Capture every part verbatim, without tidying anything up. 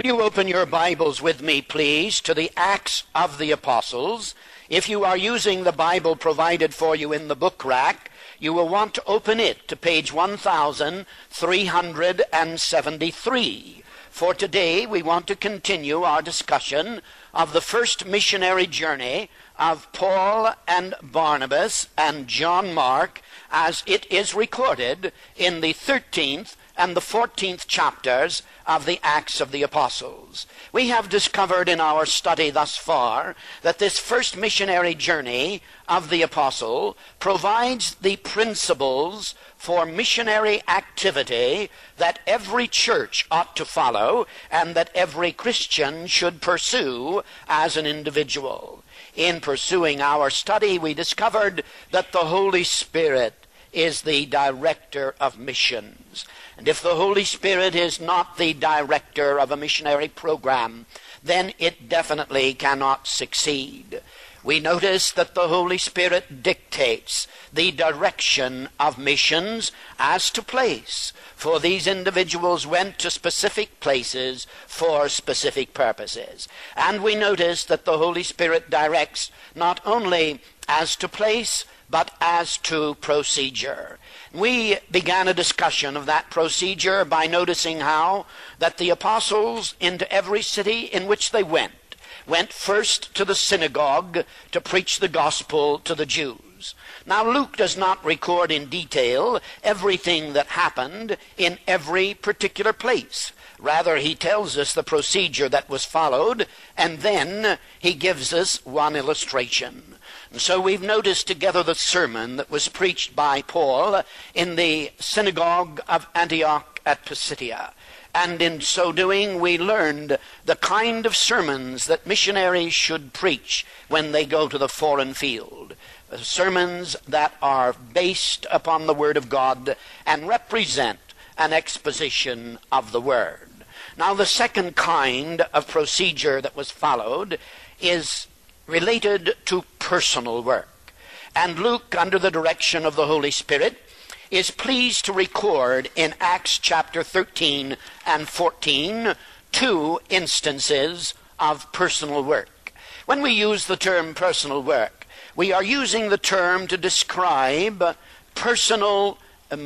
Will you open your Bibles with me, please, to the Acts of the Apostles? If you are using the Bible provided for you in the book rack, you will want to open it to page one thousand three hundred seventy-three. For today, we want to continue our discussion of the first missionary journey of Paul and Barnabas and John Mark, as it is recorded in the thirteenth and the fourteenth chapters of the Acts of the Apostles. We have discovered in our study thus far that this first missionary journey of the apostle provides the principles for missionary activity that every church ought to follow and that every Christian should pursue as an individual. In pursuing our study, we discovered that the Holy Spirit is the director of missions. And if the Holy Spirit is not the director of a missionary program, then it definitely cannot succeed. We notice that the Holy Spirit dictates the direction of missions as to place, for these individuals went to specific places for specific purposes. And we notice that the Holy Spirit directs not only as to place, but as to procedure. We began a discussion of that procedure by noticing how that the apostles into every city in which they went, went first to the synagogue to preach the gospel to the Jews. Now, Luke does not record in detail everything that happened in every particular place. Rather, he tells us the procedure that was followed, and then he gives us one illustration. And so we've noticed together the sermon that was preached by Paul in the synagogue of Antioch at Pisidia. And in so doing, we learned the kind of sermons that missionaries should preach when they go to the foreign field. Sermons that are based upon the Word of God and represent an exposition of the Word. Now, the second kind of procedure that was followed is related to personal work. And Luke, under the direction of the Holy Spirit, is pleased to record in Acts chapter thirteen and fourteen two instances of personal work. When we use the term personal work, we are using the term to describe personal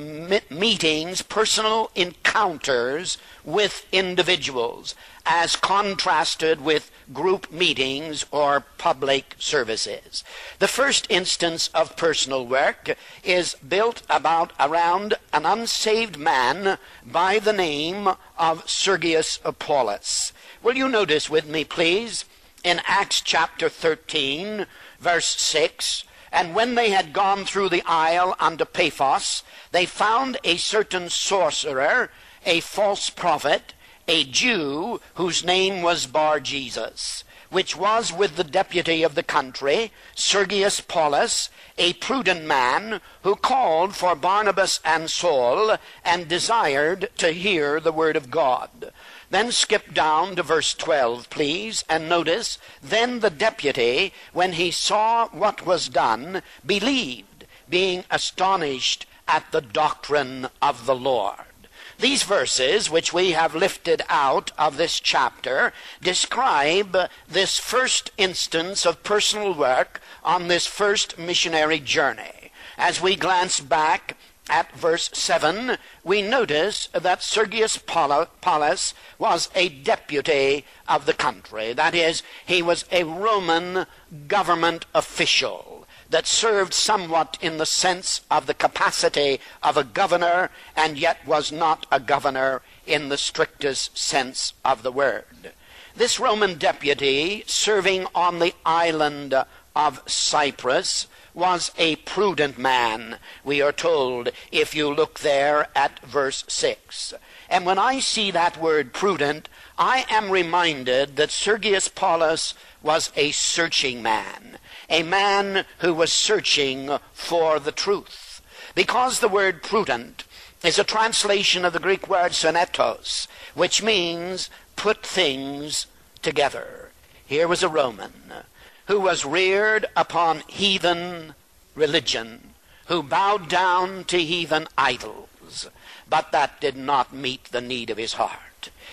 meetings, personal encounters with individuals, as contrasted with group meetings or public services. The first instance of personal work is built about around an unsaved man by the name of Sergius Paulus. Will you notice with me, please, in Acts chapter thirteen, verse six, "And when they had gone through the isle unto Paphos, they found a certain sorcerer, a false prophet, a Jew, whose name was Bar-Jesus, which was with the deputy of the country, Sergius Paulus, a prudent man, who called for Barnabas and Saul, and desired to hear the word of God." Then skip down to verse twelve, please, and notice, "Then the deputy, when he saw what was done, believed, being astonished at the doctrine of the Lord." These verses, which we have lifted out of this chapter, describe this first instance of personal work on this first missionary journey. As we glance back at verse seven, we notice that Sergius Paulus was a deputy of the country. That is, he was a Roman government official that served somewhat in the sense of the capacity of a governor, and yet was not a governor in the strictest sense of the word. This Roman deputy, serving on the island of Cyprus, was a prudent man, we are told, if you look there at verse six. And when I see that word prudent, I am reminded that Sergius Paulus was a searching man, a man who was searching for the truth. Because the word prudent is a translation of the Greek word sonetos, which means put things together. Here was a Roman who was reared upon heathen religion, who bowed down to heathen idols, but that did not meet the need of his heart.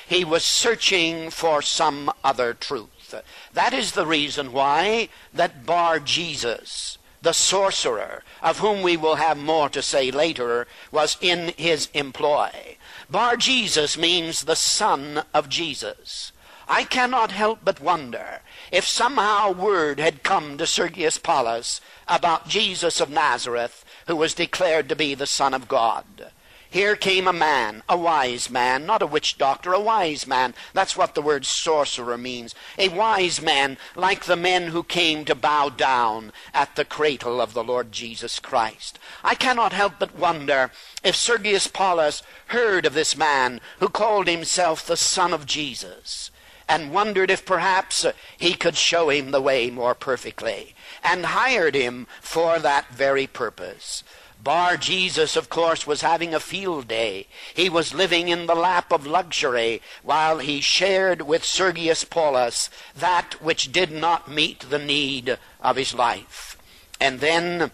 He was searching for some other truth. That is the reason why that Bar-Jesus, the sorcerer, of whom we will have more to say later, was in his employ. Bar-Jesus means the son of Jesus. I cannot help but wonder if somehow word had come to Sergius Paulus about Jesus of Nazareth, who was declared to be the Son of God. Here came a man, a wise man, not a witch doctor, a wise man. That's what the word sorcerer means. A wise man, like the men who came to bow down at the cradle of the Lord Jesus Christ. I cannot help but wonder if Sergius Paulus heard of this man who called himself the Son of Jesus, and wondered if perhaps he could show him the way more perfectly, and hired him for that very purpose. Bar-Jesus, of course, was having a field day. He was living in the lap of luxury while he shared with Sergius Paulus that which did not meet the need of his life. And then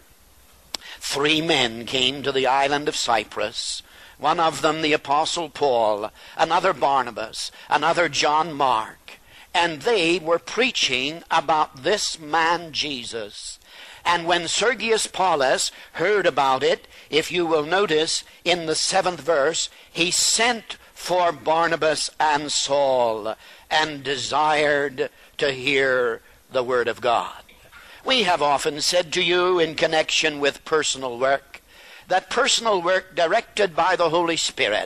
three men came to the island of Cyprus. One of them the Apostle Paul, another Barnabas, another John Mark. And they were preaching about this man Jesus. And when Sergius Paulus heard about it, if you will notice in the seventh verse, he sent for Barnabas and Saul and desired to hear the word of God. We have often said to you in connection with personal work, that personal work directed by the Holy Spirit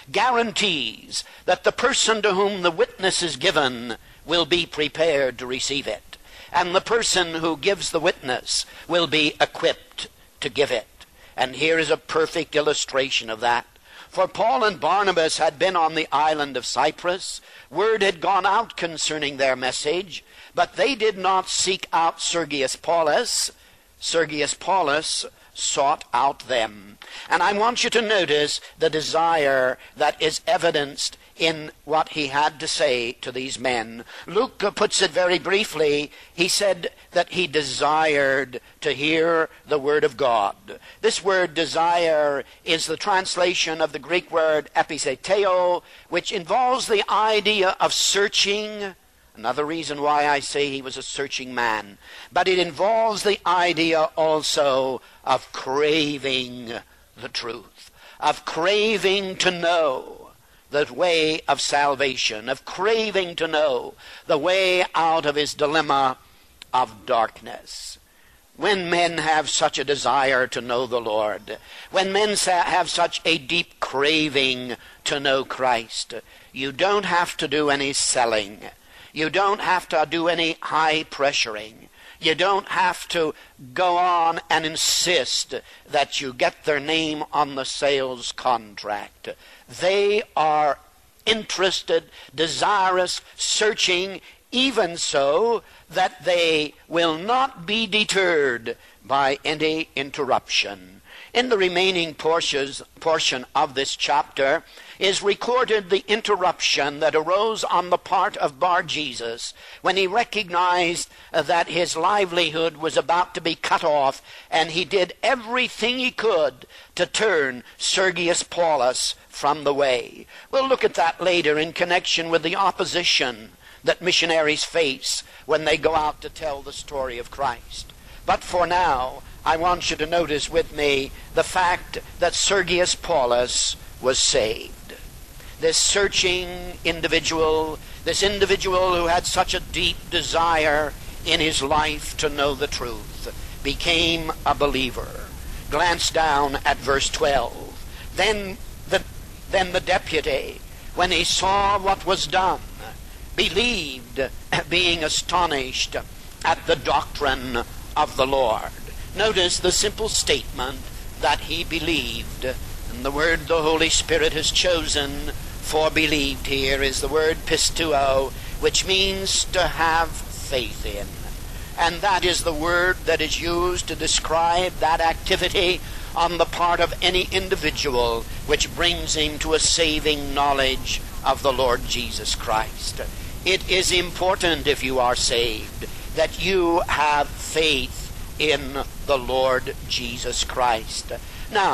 guarantees that the person to whom the witness is given will be prepared to receive it. And the person who gives the witness will be equipped to give it. And here is a perfect illustration of that. For Paul and Barnabas had been on the island of Cyprus. Word had gone out concerning their message, but they did not seek out Sergius Paulus. Sergius Paulus sought out them. And I want you to notice the desire that is evidenced in what he had to say to these men. Luke puts it very briefly. He said that he desired to hear the word of God. This word desire is the translation of the Greek word episeteo, which involves the idea of searching. Another reason why I say he was a searching man. But it involves the idea also of craving the truth, of craving to know the way of salvation, of craving to know the way out of his dilemma of darkness. When men have such a desire to know the Lord, when men have such a deep craving to know Christ, you don't have to do any selling. You don't have to do any high pressuring. You don't have to go on and insist that you get their name on the sales contract. They are interested, desirous, searching, even so that they will not be deterred by any interruption. In the remaining portions, portion of this chapter is recorded the interruption that arose on the part of Bar-Jesus when he recognized that his livelihood was about to be cut off, and he did everything he could to turn Sergius Paulus from the way. We'll look at that later in connection with the opposition that missionaries face when they go out to tell the story of Christ. But for now, I want you to notice with me the fact that Sergius Paulus was saved. This searching individual, this individual who had such a deep desire in his life to know the truth, became a believer. Glance down at verse twelve. Then the, then the deputy, when he saw what was done, believed, being astonished at the doctrine of the Lord. Notice the simple statement that he believed. And the word the Holy Spirit has chosen for believed here is the word pisteuo, which means to have faith in. And that is the word that is used to describe that activity on the part of any individual which brings him to a saving knowledge of the Lord Jesus Christ. It is important, if you are saved, that you have faith in the Lord Jesus Christ. Now,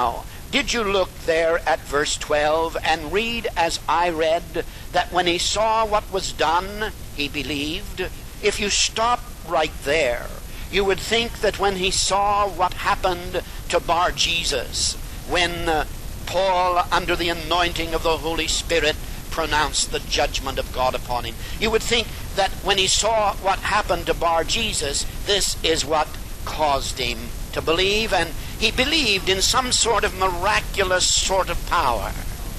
Did you look there at verse twelve and read as I read that when he saw what was done, he believed? If you stop right there, you would think that when he saw what happened to Bar Jesus, when uh, Paul, under the anointing of the Holy Spirit, pronounced the judgment of God upon him, you would think that when he saw what happened to Bar Jesus, this is what caused him to believe, and he believed in some sort of miraculous sort of power.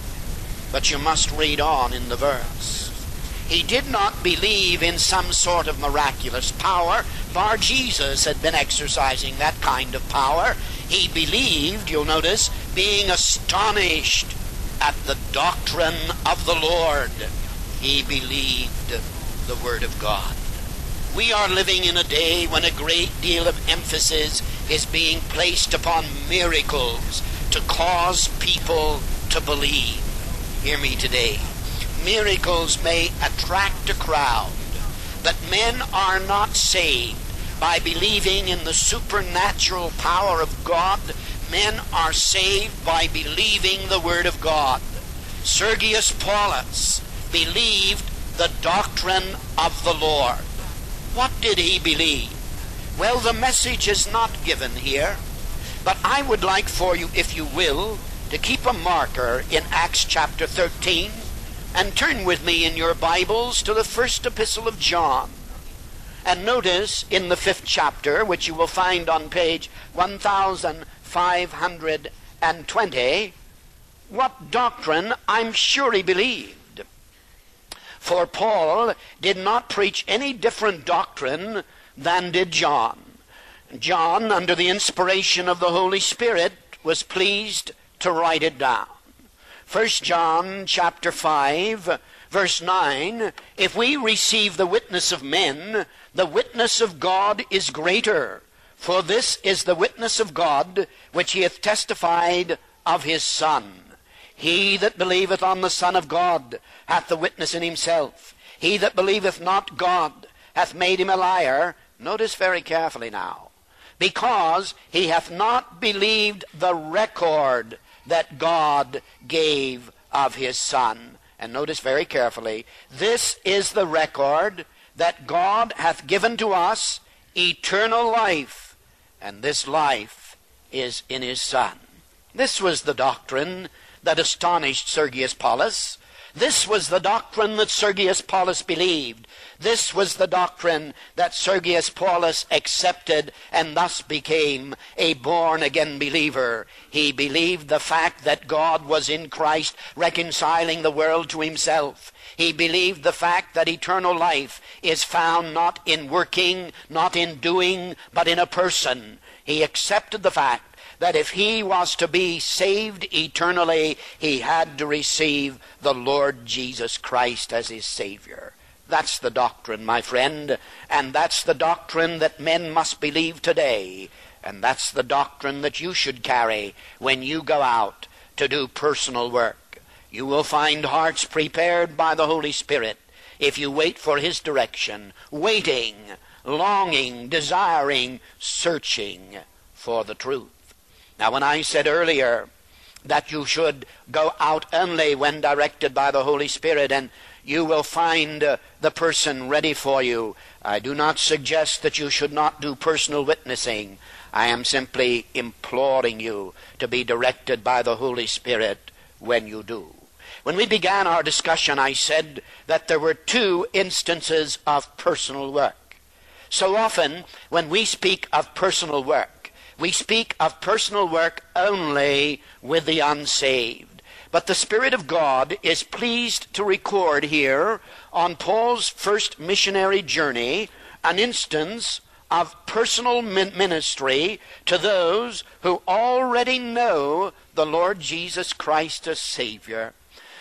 But you must read on in the verse. He did not believe in some sort of miraculous power. Bar Jesus had been exercising that kind of power. He believed, you'll notice, being astonished at the doctrine of the Lord. He believed the Word of God. We are living in a day when a great deal of emphasis is being placed upon miracles to cause people to believe. Hear me today. Miracles may attract a crowd, but men are not saved by believing in the supernatural power of God. Men are saved by believing the Word of God. Sergius Paulus believed the doctrine of the Lord. What did he believe? Well, the message is not given here, but I would like for you, if you will, to keep a marker in Acts chapter thirteen and turn with me in your Bibles to the first epistle of John. And notice in the fifth chapter, which you will find on page one thousand five hundred twenty, what doctrine I'm sure he believed. For Paul did not preach any different doctrine than did John. John, under the inspiration of the Holy Spirit, was pleased to write it down. First John chapter five, verse nine, if we receive the witness of men, the witness of God is greater. For this is the witness of God, which he hath testified of his Son. He that believeth on the Son of God hath the witness in himself. He that believeth not God hath made him a liar. Notice very carefully now. Because he hath not believed the record that God gave of his Son. And notice very carefully, this is the record that God hath given to us, eternal life, and this life is in his Son. This was the doctrine that astonished Sergius Paulus. This was the doctrine that Sergius Paulus believed. This was the doctrine that Sergius Paulus accepted and thus became a born-again believer. He believed the fact that God was in Christ reconciling the world to himself. He believed the fact that eternal life is found not in working, not in doing, but in a person. He accepted the fact that if he was to be saved eternally, he had to receive the Lord Jesus Christ as his Savior. That's the doctrine, my friend, and that's the doctrine that men must believe today, and that's the doctrine that you should carry when you go out to do personal work. You will find hearts prepared by the Holy Spirit if you wait for his direction, waiting, longing, desiring, searching for the truth. Now, when I said earlier that you should go out only when directed by the Holy Spirit and you will find uh, the person ready for you, I do not suggest that you should not do personal witnessing. I am simply imploring you to be directed by the Holy Spirit when you do. When we began our discussion, I said that there were two instances of personal work. So often, when we speak of personal work, we speak of personal work only with the unsaved. But the Spirit of God is pleased to record here on Paul's first missionary journey an instance of personal ministry to those who already know the Lord Jesus Christ as Savior.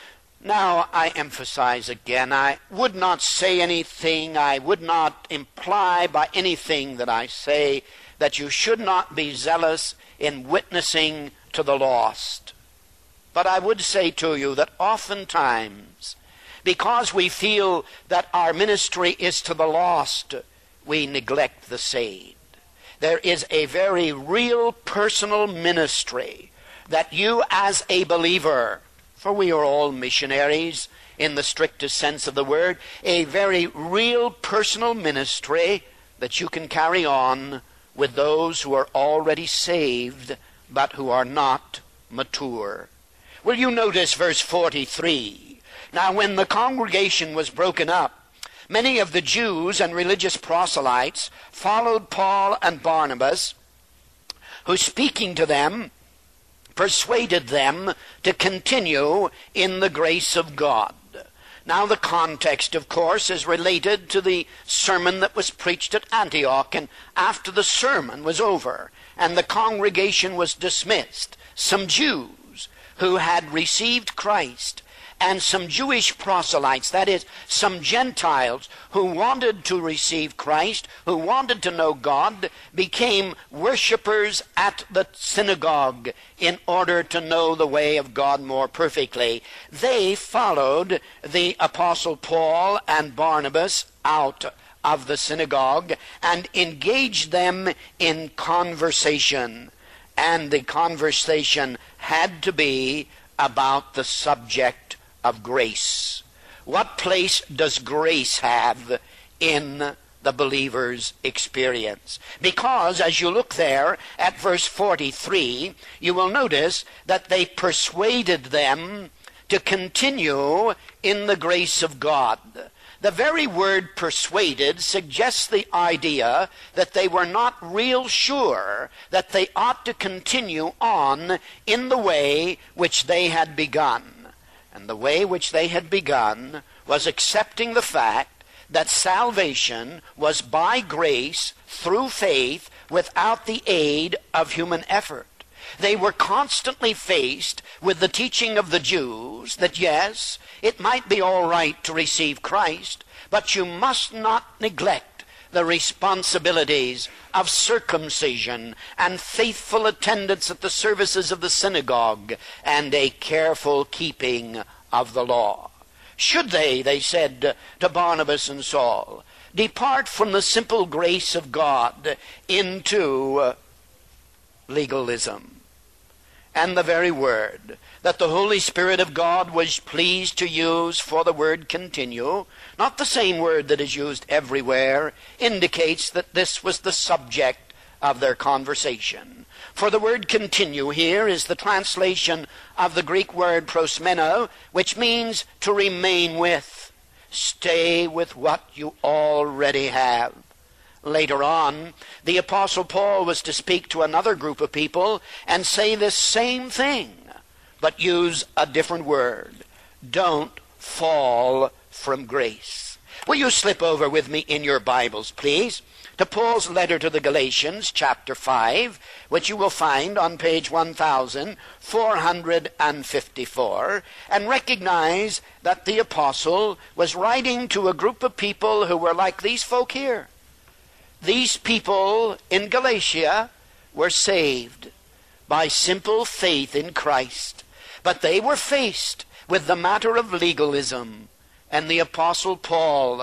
Now, I emphasize again, I would not say anything, I would not imply by anything that I say that you should not be zealous in witnessing to the lost. But I would say to you that oftentimes, because we feel that our ministry is to the lost, we neglect the saved. There is a very real personal ministry that you as a believer, for we are all missionaries in the strictest sense of the word, a very real personal ministry that you can carry on with those who are already saved but who are not mature. Will you notice verse forty-three? Now when the congregation was broken up, many of the Jews and religious proselytes followed Paul and Barnabas, who speaking to them, persuaded them to continue in the grace of God. Now the context, of course, is related to the sermon that was preached at Antioch, and after the sermon was over and the congregation was dismissed, some Jews who had received Christ and some Jewish proselytes, that is, some Gentiles who wanted to receive Christ, who wanted to know God, became worshippers at the synagogue in order to know the way of God more perfectly. They followed the Apostle Paul and Barnabas out of the synagogue and engaged them in conversation. And the conversation had to be about the subject of grace. What place does grace have in the believer's experience? Because as you look there at verse forty-three, you will notice that they persuaded them to continue in the grace of God. The very word persuaded suggests the idea that they were not real sure that they ought to continue on in the way which they had begun. And the way which they had begun was accepting the fact that salvation was by grace through faith without the aid of human effort. They were constantly faced with the teaching of the Jews that yes, it might be all right to receive Christ, but you must not neglect the responsibilities of circumcision and faithful attendance at the services of the synagogue and a careful keeping of the law. Should they, they said to Barnabas and Saul, depart from the simple grace of God into legalism? And the very word that the Holy Spirit of God was pleased to use for the word continue, not the same word that is used everywhere, indicates that this was the subject of their conversation. For the word continue here is the translation of the Greek word prosmeno, which means to remain with. Stay with what you already have. Later on, the Apostle Paul was to speak to another group of people and say this same thing, but use a different word. Don't fall from grace. Will you slip over with me in your Bibles, please, to Paul's letter to the Galatians, chapter five, which you will find on page one thousand four hundred fifty-four, and recognize that the apostle was writing to a group of people who were like these folk here. These people in Galatia were saved by simple faith in Christ, but they were faced with the matter of legalism, and the Apostle Paul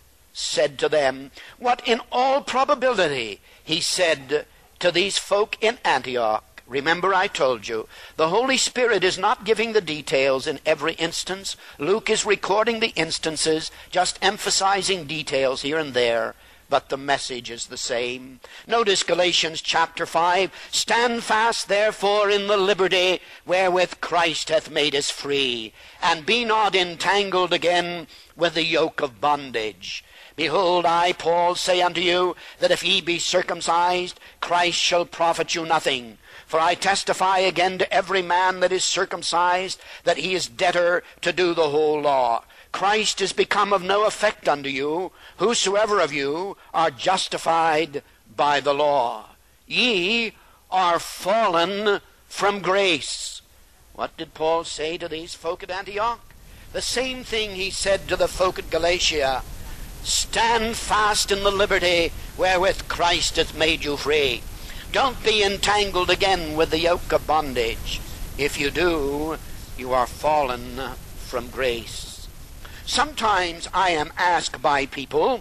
said to them what in all probability he said to these folk in Antioch. Remember, I told you, the Holy Spirit is not giving the details in every instance. Luke is recording the instances, just emphasizing details here and there, but the message is the same. Notice Galatians chapter five, stand fast therefore in the liberty wherewith Christ hath made us free, and be not entangled again with the yoke of bondage. Behold, I, Paul, say unto you, that if ye be circumcised, Christ shall profit you nothing. For I testify again to every man that is circumcised, that he is debtor to do the whole law. Christ is become of no effect unto you, whosoever of you are justified by the law. Ye are fallen from grace. What did Paul say to these folk at Antioch? The same thing he said to the folk at Galatia. Stand fast in the liberty wherewith Christ hath made you free. Don't be entangled again with the yoke of bondage. If you do, you are fallen from grace. Sometimes I am asked by people,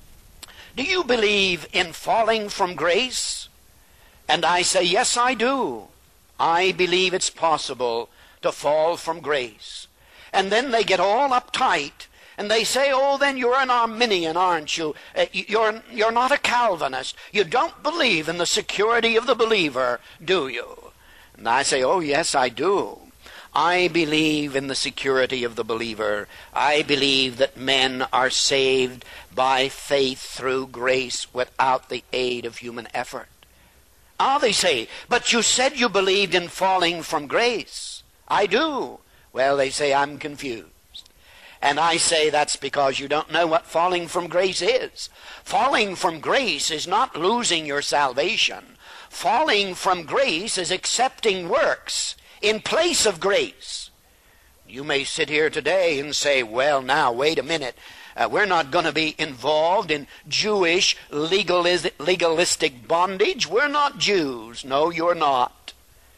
do you believe in falling from grace? And I say, yes, I do. I believe it's possible to fall from grace. And then they get all uptight and they say, oh, then you're an Arminian, aren't you? Uh, you're, you're not a Calvinist. You don't believe in the security of the believer, do you? And I say, oh, yes, I do. I believe in the security of the believer. I believe that men are saved by faith through grace without the aid of human effort. Ah, they say, but you said you believed in falling from grace. I do. Well, they say, I'm confused. And I say that's because you don't know what falling from grace is. Falling from grace is not losing your salvation. Falling from grace is accepting works in place of grace. You may sit here today and say, well, now, wait a minute. Uh, we're not going to be involved in Jewish legalis- legalistic bondage. We're not Jews. No, you're not.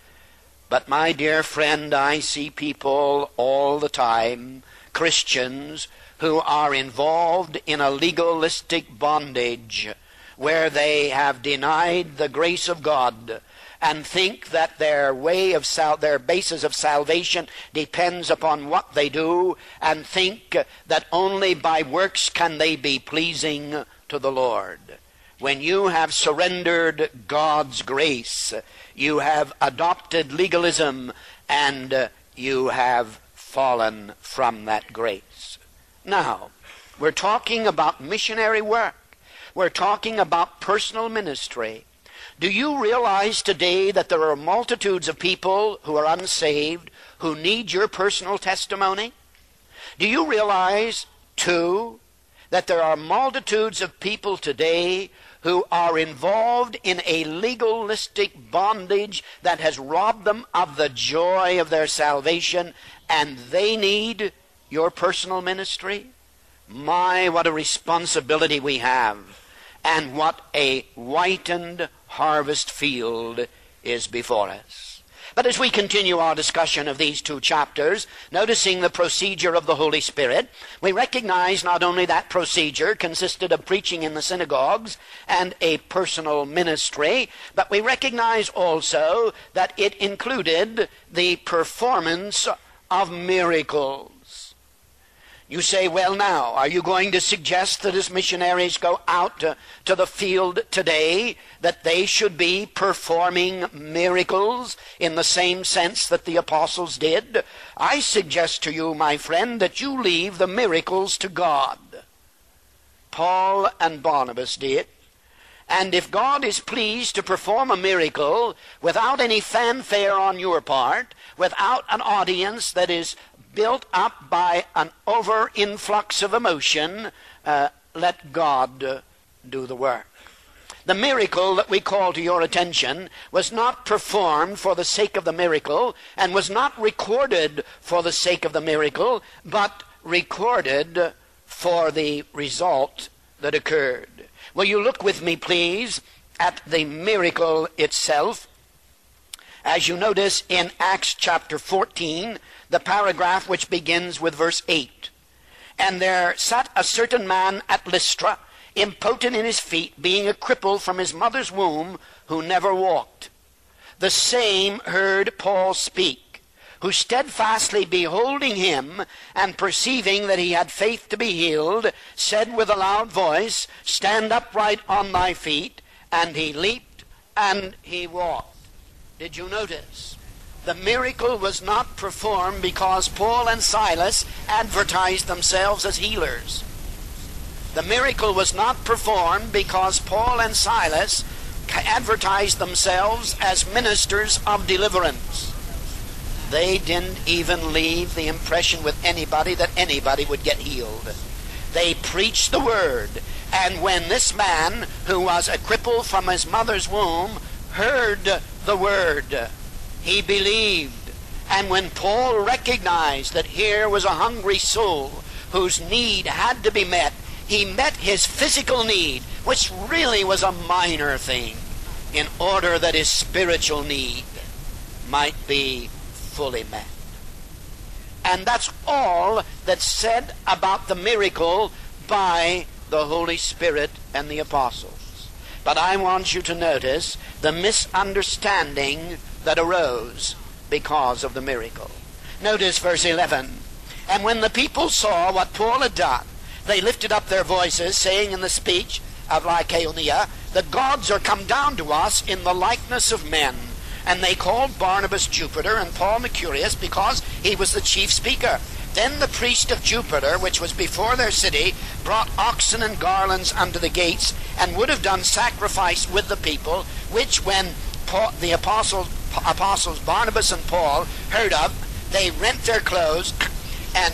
But my dear friend, I see people all the time, Christians, who are involved in a legalistic bondage where they have denied the grace of God and think that their way of sal- their basis of salvation depends upon what they do, and think that only by works can they be pleasing to the Lord. When you have surrendered God's grace, you have adopted legalism, and uh, you have fallen from that grace. Now, we're talking about missionary work. We're talking about personal ministry. Do you realize today that there are multitudes of people who are unsaved who need your personal testimony? Do you realize, too, that there are multitudes of people today who are involved in a legalistic bondage that has robbed them of the joy of their salvation, and they need your personal ministry? My, what a responsibility we have, and what a whitened harvest field is before us. But as we continue our discussion of these two chapters, noticing the procedure of the Holy Spirit, we recognize not only that procedure consisted of preaching in the synagogues and a personal ministry, but we recognize also that it included the performance of miracles. You say, well, now, are you going to suggest that as missionaries go out to, to the field today, that they should be performing miracles in the same sense that the apostles did? I suggest to you, my friend, that you leave the miracles to God. Paul and Barnabas did. And if God is pleased to perform a miracle without any fanfare on your part, without an audience that is built up by an over-influx of emotion, uh, let God uh, do the work. The miracle that we call to your attention was not performed for the sake of the miracle, and was not recorded for the sake of the miracle, but recorded for the result that occurred. Will you look with me, please, at the miracle itself? As you notice in Acts chapter fourteen, the paragraph which begins with verse eight. And there sat a certain man at Lystra, impotent in his feet, being a cripple from his mother's womb, who never walked. The same heard Paul speak, who steadfastly beholding him, and perceiving that he had faith to be healed, said with a loud voice, Stand upright on thy feet. And he leaped and he walked. Did you notice? The miracle was not performed because Paul and Silas advertised themselves as healers. The miracle was not performed because Paul and Silas advertised themselves as ministers of deliverance. They didn't even leave the impression with anybody that anybody would get healed. They preached the word. And when this man, who was a cripple from his mother's womb, heard the word, he believed. And when Paul recognized that here was a hungry soul whose need had to be met, he met his physical need, which really was a minor thing, in order that his spiritual need might be fully met. And that's all that's said about the miracle by the Holy Spirit and the apostles. But I want you to notice the misunderstanding that arose because of the miracle. Notice verse eleven. And when the people saw what Paul had done, they lifted up their voices, saying in the speech of Lycaonia, the gods are come down to us in the likeness of men. And they called Barnabas Jupiter and Paul Mercurius, because he was the chief speaker. Then the priest of Jupiter, which was before their city, brought oxen and garlands unto the gates, and would have done sacrifice with the people, which when Paul, the apostles, apostles Barnabas and Paul heard of, they rent their clothes and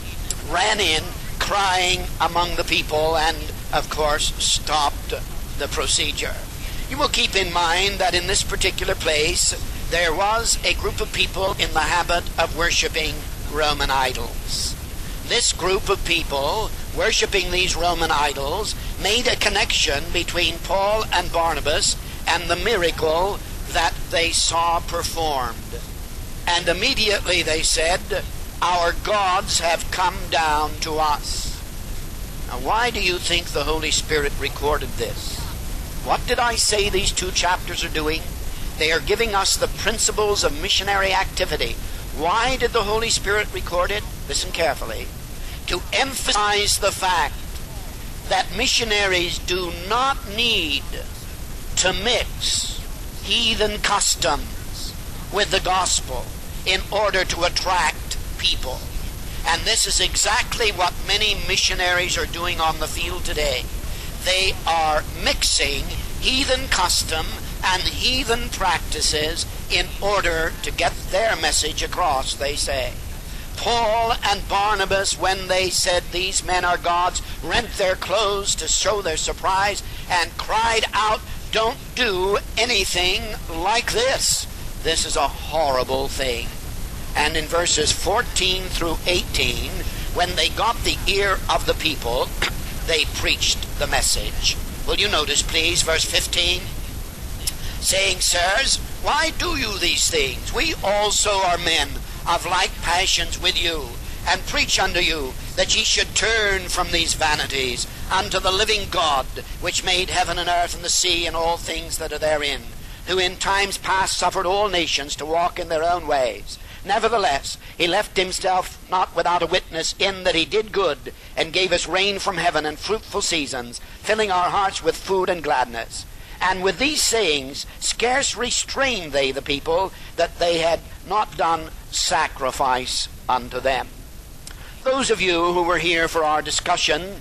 ran in, crying among the people, and of course stopped the procedure. You will keep in mind that in this particular place there was a group of people in the habit of worshiping Roman idols. This group of people worshiping these Roman idols made a connection between Paul and Barnabas and the miracle that they saw performed. And immediately they said, our gods have come down to us. Now, why do you think the Holy Spirit recorded this? What did I say these two chapters are doing? They are giving us the principles of missionary activity. Why did the Holy Spirit record it? Listen carefully. To emphasize the fact that missionaries do not need to mix heathen customs with the gospel in order to attract people. And this is exactly what many missionaries are doing on the field today. They are mixing heathen custom and heathen practices in order to get their message across, they say. Paul and Barnabas, when they said these men are gods, rent their clothes to show their surprise and cried out, don't do anything like this. This is a horrible thing. And in verses fourteen through eighteen, when they got the ear of the people, they preached the message. Will you notice, please, verse fifteen? Saying, sirs, why do you these things? We also are men of like passions with you, and preach unto you that ye should turn from these vanities unto the living God, which made heaven and earth and the sea and all things that are therein, who in times past suffered all nations to walk in their own ways. Nevertheless, he left himself not without a witness, in that he did good, and gave us rain from heaven and fruitful seasons, filling our hearts with food and gladness. And with these sayings scarce restrained they the people, that they had not done sacrifice unto them. Those of you who were here for our discussion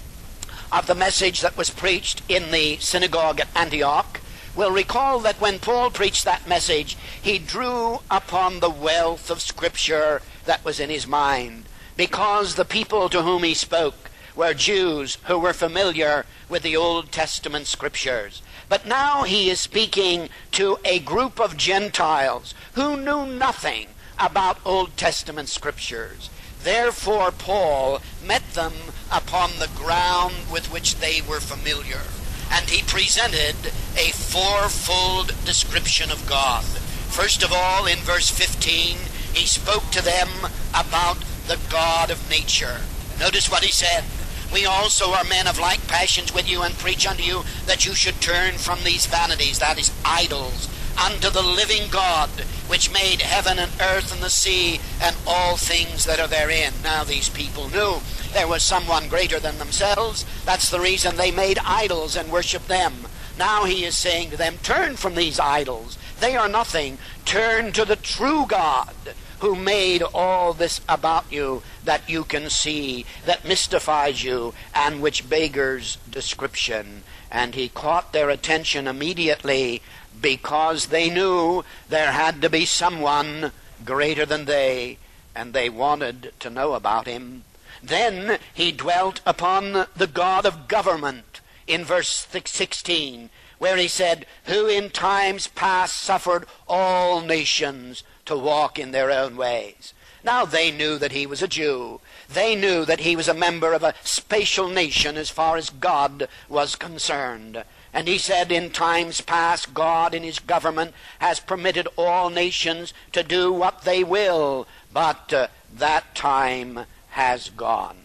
of the message that was preached in the synagogue at Antioch will recall that when Paul preached that message, he drew upon the wealth of Scripture that was in his mind, because the people to whom he spoke were Jews who were familiar with the Old Testament Scriptures. But now he is speaking to a group of Gentiles who knew nothing about Old Testament Scriptures. Therefore, Paul met them upon the ground with which they were familiar, and he presented a fourfold description of God. First of all, in verse fifteen, he spoke to them about the God of nature. Notice what he said. We also are men of like passions with you, and preach unto you that you should turn from these vanities, that is, idols, unto the living God, which made heaven and earth and the sea and all things that are therein. Now these people knew there was someone greater than themselves. That's the reason they made idols and worshiped them. Now he is saying to them, turn from these idols. They are nothing. Turn to the true God, who made all this about you that you can see, that mystifies you, and which beggars description. And he caught their attention immediately, because they knew there had to be someone greater than they, and they wanted to know about him. Then he dwelt upon the God of government in verse sixteen, where he said, who in times past suffered all nations to walk in their own ways. Now they knew that he was a Jew. They knew that he was a member of a spatial nation as far as God was concerned. And he said, in times past, God in his government has permitted all nations to do what they will, but uh, that time has gone.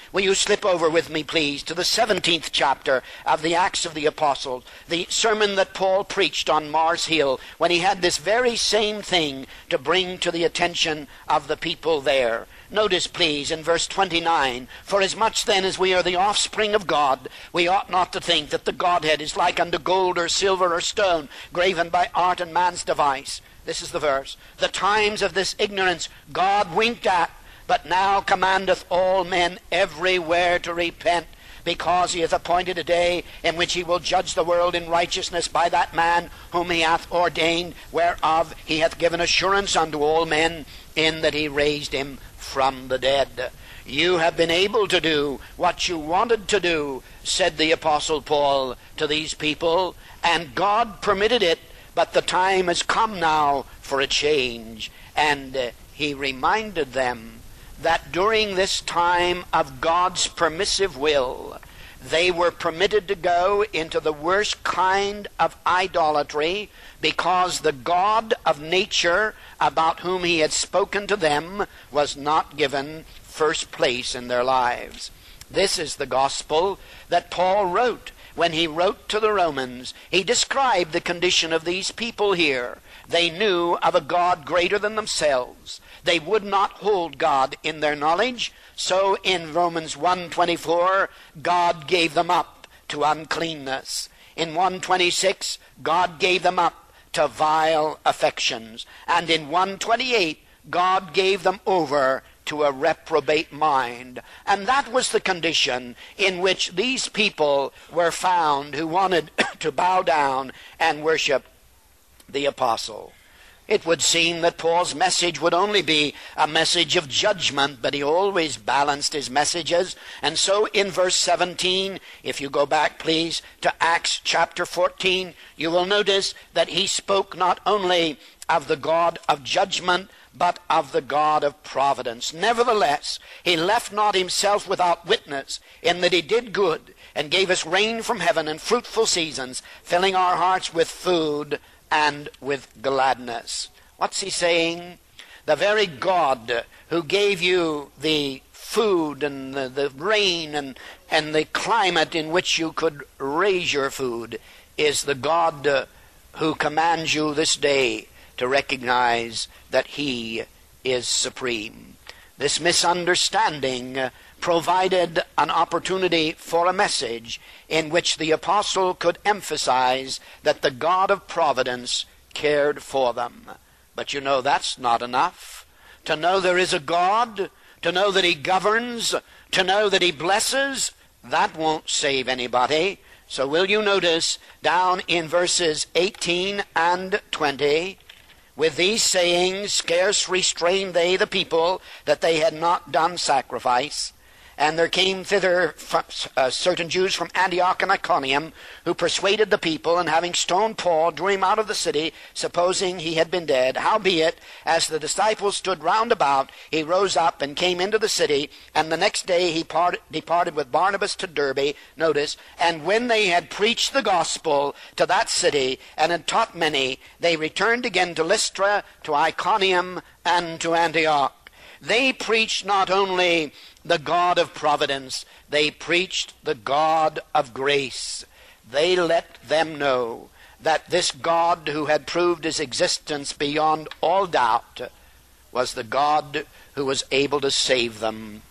Will you slip over with me, please, to the seventeenth chapter of the Acts of the Apostles, the sermon that Paul preached on Mars Hill when he had this very same thing to bring to the attention of the people there. Notice, please, in verse twenty-nine, "For as much then as we are the offspring of God, we ought not to think that the Godhead is like unto gold or silver or stone, graven by art and man's device." This is the verse. "The times of this ignorance God winked at, but now commandeth all men everywhere to repent, because he hath appointed a day in which he will judge the world in righteousness by that man whom he hath ordained, whereof he hath given assurance unto all men, in that he raised him from the dead." You have been able to do what you wanted to do, said the Apostle Paul to these people, and God permitted it, but the time has come now for a change. And uh, he reminded them that during this time of God's permissive will, they were permitted to go into the worst kind of idolatry, because the God of nature about whom he had spoken to them was not given first place in their lives. This is the gospel that Paul wrote when he wrote to the Romans. He described the condition of these people here. They knew of a God greater than themselves. They would not hold God in their knowledge. So in Romans one twenty-four, God gave them up to uncleanness. In one twenty-six, God gave them up to vile affections. And in one twenty-eight, God gave them over to a reprobate mind. And that was the condition in which these people were found who wanted to bow down and worship the apostle. It would seem that Paul's message would only be a message of judgment, but he always balanced his messages. And so in verse seventeen, if you go back please to Acts chapter fourteen, you will notice that he spoke not only of the God of judgment, but of the God of providence. Nevertheless, he left not himself without witness, in that he did good, and gave us rain from heaven and fruitful seasons, filling our hearts with food and with gladness. What's he saying? The very God who gave you the food and the, the rain and, and the climate in which you could raise your food is the God uh, who commands you this day to recognize that he is supreme. This misunderstanding uh, provided an opportunity for a message in which the apostle could emphasize that the God of providence cared for them. But you know, that's not enough. To know there is a God, to know that he governs, to know that he blesses, that won't save anybody. So will you notice down in verses eighteen and twenty, "With these sayings scarce restrained they the people, that they had not done sacrifice. And there came thither uh, certain Jews from Antioch and Iconium, who persuaded the people, and having stoned Paul, drew him out of the city, supposing he had been dead. Howbeit, as the disciples stood round about, he rose up and came into the city, and the next day he part- departed with Barnabas to Derbe." Notice, "and when they had preached the gospel to that city, and had taught many, they returned again to Lystra, to Iconium, and to Antioch." They preached not only the God of providence, they preached the God of grace. They let them know that this God who had proved his existence beyond all doubt was the God who was able to save them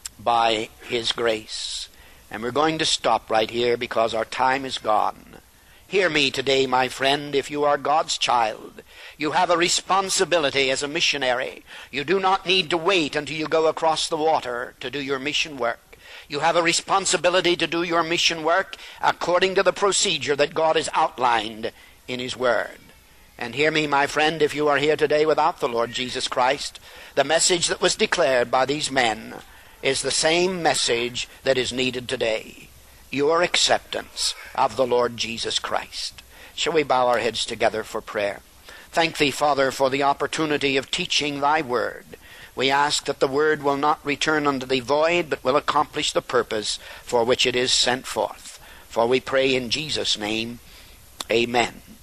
by his grace. And we're going to stop right here because our time is gone. Hear me today, my friend, if you are God's child. You have a responsibility as a missionary. You do not need to wait until you go across the water to do your mission work. You have a responsibility to do your mission work according to the procedure that God has outlined in his word. And hear me, my friend, if you are here today without the Lord Jesus Christ, the message that was declared by these men is the same message that is needed today. Your acceptance of the Lord Jesus Christ. Shall we bow our heads together for prayer? Thank thee, Father, for the opportunity of teaching thy word. We ask that the word will not return unto thee void, but will accomplish the purpose for which it is sent forth. For we pray in Jesus' name, amen.